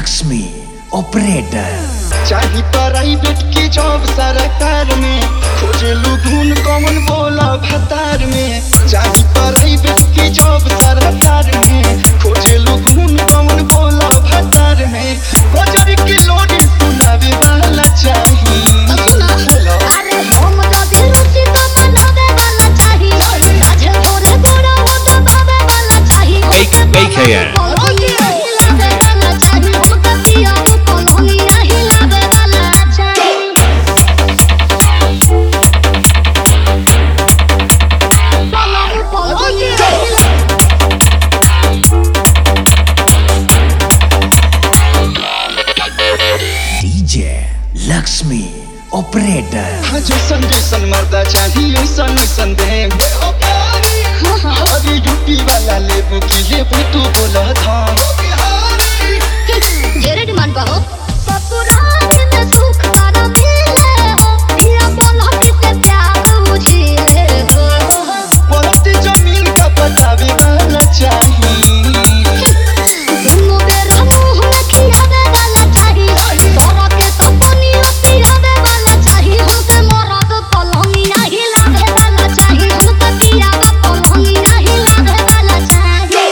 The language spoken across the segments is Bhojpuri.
लक्ष्मी ऑपरेटर। चाही प्राइवेट की जॉब सरकार में, खोजे लुगुन कौन बोला भतार में। चाही प्राइवेट की जॉब सरकार में, खोजे लुगुन कौन बोला भतार में। खोजरी की लोरी सुनावे वाला चाहिए। AKN DJ Lakshmi operator. जो संदेशन मर्दा चाहिए सन संदेह। अरे यूपी वाला लेबू की लेबू तू बोला था। जेरे डिमांड पाओ ससुराल में सुख सारा मिले हो, पिया बोला से प्यार बुझिए हो। पलट जमीन का बतावे वाला चाहिए। दोनों बेर मुंह में खियावे वाला चाहिए, तोरा के सपनिया पियावे वाला चाहिए। हमके मरद पलंगिया हिलावे वाला चाहिए, हमके पियावा पलंगिया हिलावे वाला चाहिए।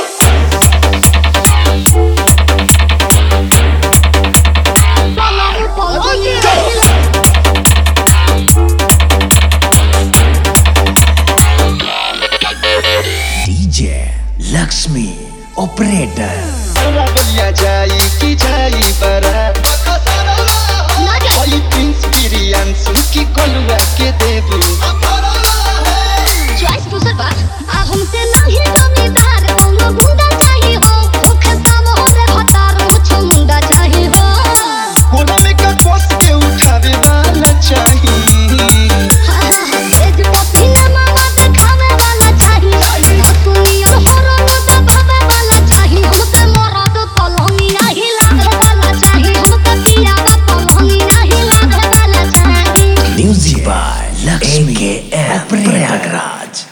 DJ Lakshmi operator. बलिया जाई की जाई बरा, आई प्रिंस प्रियांशु की कोलुआ के देबू। चॉइस दूसर बा आ हमसे नहीं जमींदार, कोनो गुंडा चाहिए हो। मुखे सामो दे भतार मुछो मुंडा चाहिए हो। कोना में का कोस के उठावे वाला चाहिए। तेज पसीना मामा दिखावे वाला चाहिए, सुनियो हरन दबावे वाला चाहिए। हमके मरद पलंगिया हिलावे वाला चाहिए, हमके पियावा पलंगिया हिलावे वाला चाहिए। Music by Lakshmi operator.